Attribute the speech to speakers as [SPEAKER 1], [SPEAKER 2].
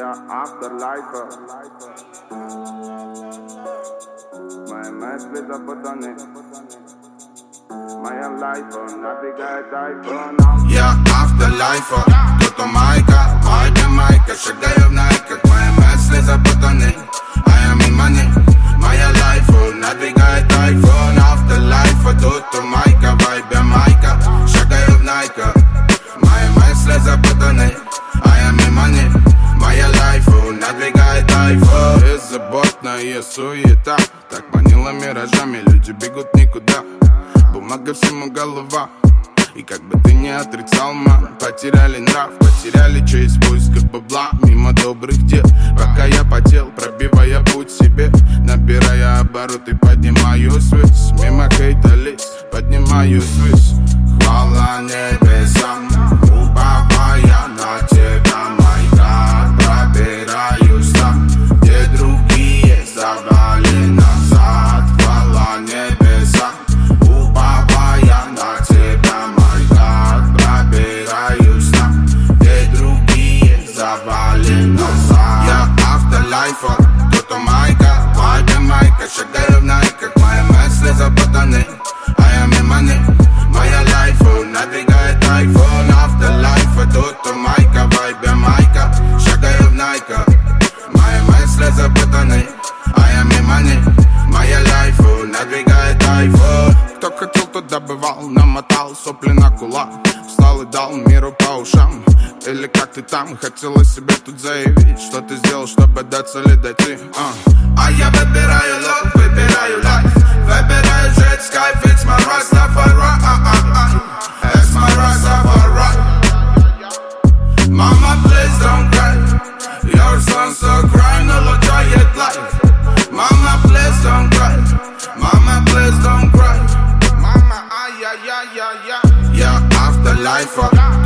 [SPEAKER 1] Я afterlife. Мои мысли запутаны. Моя лайфа набегает айфон.
[SPEAKER 2] Я afterlife, кто-то майка, майка, шагаю в найках. Мои мысли запутаны, а я мимо них. Моя лайфа надвигает айфон. Afterlife, тут майка, вайбе майка, шагаю в найках. Мои мысли запутаны, а я мимо них. Моя лайфа надвигает айфон. Беззаботная суета так манила миражами, люди бегут никуда. Бумага всему голова. И как бы ты ни отрицал, мам, потеряли нрав, потеряли честь в поисках бабла. Мимо добрых дел, пока я потел, пробивая путь себе, набирая обороты, поднимаюсь ввысь. Мимо хейта лиц, поднимаюсь ввысь. Хвала небесам, уповая на тебя, мой God. Пробираюсь там, где другие забрали назад. Хвала небесам, уповая на тебя, мой God. Пробираюсь там, где другие забрали назад. Я afterlife, кто-то майка, вайбе майка, шагаю в найках. Мои мысли запутаны, а я мимо них. Моя лайфа надвигает айфон. Afterlife, тут майка, вайбе майка, шагаю в найках. Мои мысли запутаны, а я мимо них. Моя лайфа надвигает айфон. Кто хотел, тот добывал, намотал сопли на кулак. Встал и дал миру по ушам. Или как ты там, хотела себе тут заявить, что ты сделал, чтобы до цели дойти. А я выбираю лов, выбираю лайф, выбираю жить с кайф. It's my Rastafari, it's my Rastafari. Mama, please don't cry, your son so cry, no look at life. Mama, please don't cry, mama, please don't cry. Mama, ay, ay, ay, ay, ay. Yeah, afterlife.